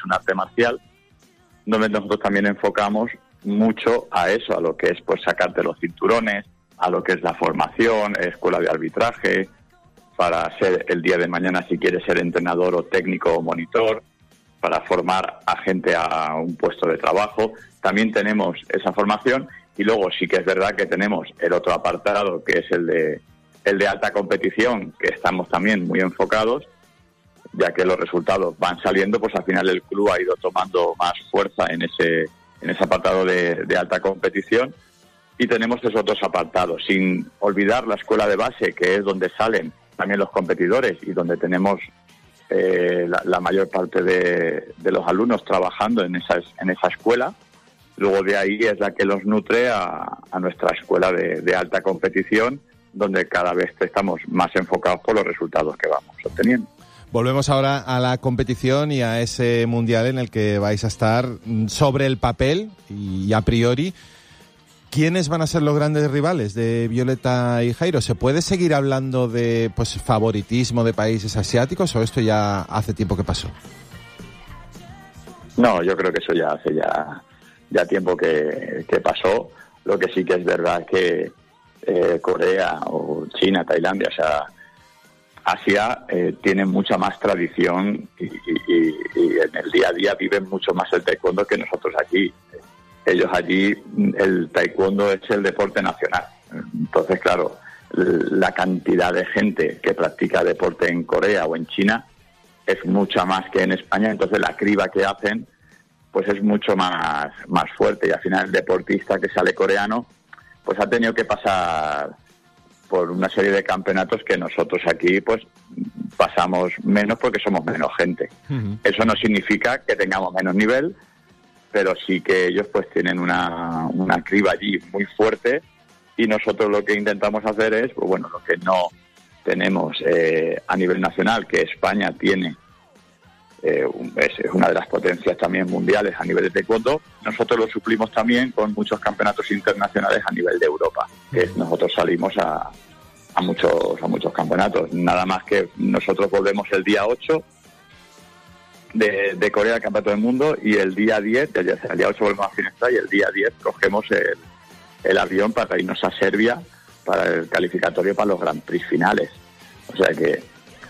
es un arte marcial, donde nosotros también enfocamos mucho a eso, a lo que es pues sacarte los cinturones, a lo que es la formación, escuela de arbitraje, para ser el día de mañana si quieres ser entrenador o técnico o monitor, para formar a gente a un puesto de trabajo. También tenemos esa formación y luego sí que es verdad que tenemos el otro apartado que es el de alta competición, que estamos también muy enfocados, ya que los resultados van saliendo, pues al final el club ha ido tomando más fuerza en ese apartado de alta competición. Y tenemos esos otros apartados, sin olvidar la escuela de base, que es donde salen también los competidores y donde tenemos la mayor parte de los alumnos trabajando en esa escuela. Luego de ahí es la que los nutre a nuestra escuela de alta competición, donde cada vez estamos más enfocados por los resultados que vamos obteniendo. Volvemos ahora a la competición y a ese mundial en el que vais a estar sobre el papel y a priori. ¿Quiénes van a ser los grandes rivales de Violeta y Jairo? ¿Se puede seguir hablando de favoritismo de países asiáticos o esto ya hace tiempo que pasó? No, yo creo que eso ya hace ya tiempo que pasó. Lo que sí que es verdad es que Corea o China, Tailandia, o sea, Asia tienen mucha más tradición y en el día a día viven mucho más el taekwondo que nosotros aquí. Ellos allí, el taekwondo es el deporte nacional. Entonces, claro, la cantidad de gente que practica deporte en Corea o en China es mucha más que en España. Entonces, la criba que hacen pues es mucho más fuerte. Y al final, el deportista que sale coreano pues ha tenido que pasar por una serie de campeonatos que nosotros aquí pues pasamos menos porque somos menos gente. Uh-huh. Eso no significa que tengamos menos nivel, pero sí que ellos pues tienen una criba allí muy fuerte y nosotros lo que intentamos hacer es, pues bueno, lo que no tenemos a nivel nacional, que España tiene, es una de las potencias también mundiales a nivel de taekwondo, nosotros lo suplimos también con muchos campeonatos internacionales a nivel de Europa, que nosotros salimos a muchos campeonatos. Nada más que nosotros volvemos el día 8 de Corea al Campeonato del Mundo y el día 10, el día 8 volvemos a Finestrat y el día 10 cogemos el avión para irnos a Serbia para el calificatorio para los Grand Prix finales. O sea que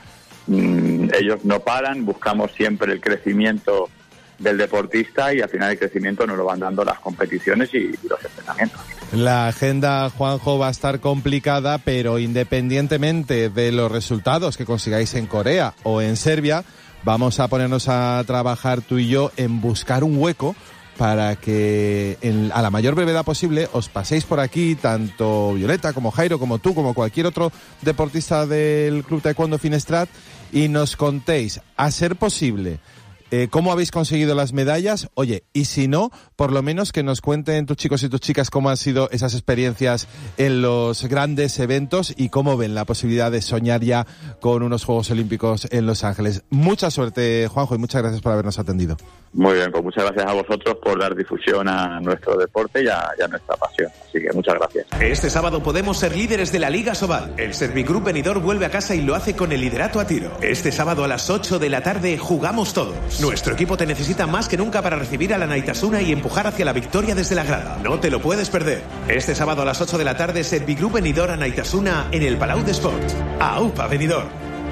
ellos no paran, buscamos siempre el crecimiento del deportista y al final el crecimiento nos lo van dando las competiciones y los entrenamientos. La agenda, Juanjo, va a estar complicada, pero independientemente de los resultados que consigáis en Corea o en Serbia, vamos a ponernos a trabajar tú y yo en buscar un hueco para que a la mayor brevedad posible os paséis por aquí, tanto Violeta como Jairo, como tú, como cualquier otro deportista del Club Taekwondo Finestrat, y nos contéis, a ser posible, cómo habéis conseguido las medallas. Oye, y si no, por lo menos que nos cuenten tus chicos y tus chicas cómo han sido esas experiencias en los grandes eventos y cómo ven la posibilidad de soñar ya con unos Juegos Olímpicos en Los Ángeles. Mucha suerte, Juanjo, y muchas gracias por habernos atendido. Muy bien, pues muchas gracias a vosotros por dar difusión a nuestro deporte y a nuestra pasión. Así que muchas gracias. Este sábado podemos ser líderes de la Liga Sobal. El Servigroup Benidorm vuelve a casa y lo hace con el liderato a tiro. Este sábado a las 8 de la tarde jugamos todos. Nuestro equipo te necesita más que nunca para recibir a la Naitasuna y empujar hacia la victoria desde la grada. No te lo puedes perder. Este sábado a las 8 de la tarde, Servigroup Benidorm a Naitasuna en el Palau de Sport. ¡Aupa, Benidorm!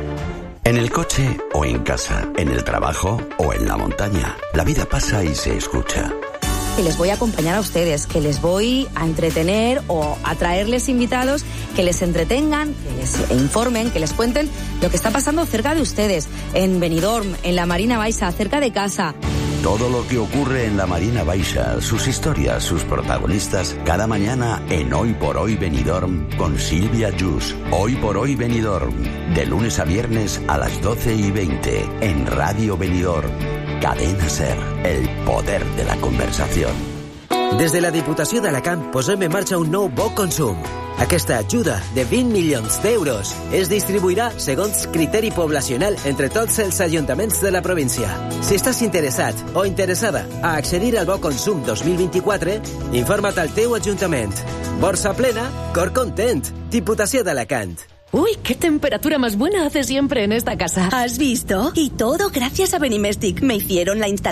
En el coche o en casa, en el trabajo o en la montaña, la vida pasa y se escucha. Que les voy a acompañar a ustedes, que les voy a entretener o a traerles invitados que les entretengan, que les informen, que les cuenten lo que está pasando cerca de ustedes, en Benidorm, en la Marina Baixa, cerca de casa. Todo lo que ocurre en la Marina Baixa, sus historias, sus protagonistas, cada mañana en Hoy por Hoy Benidorm con Silvia Yus. Hoy por Hoy Benidorm, de lunes a viernes a las 12:20 en Radio Benidorm. Cadena SER, el poder de la conversación. Des de la Diputació d'Alacant posem en marxa un nou Bo Consum. Aquesta ajuda de 20 milions d'euros es distribuirà segons criteri poblacional entre tots els ajuntaments de la província. Si estàs interessat o interessada a accedir al Bo Consum 2024, informa't al teu ajuntament. Borsa plena, cor content. Diputació d'Alacant. ¡Uy, qué temperatura más buena hace siempre en esta casa! ¿Has visto? Y todo gracias a Benimestic. Me hicieron la instalación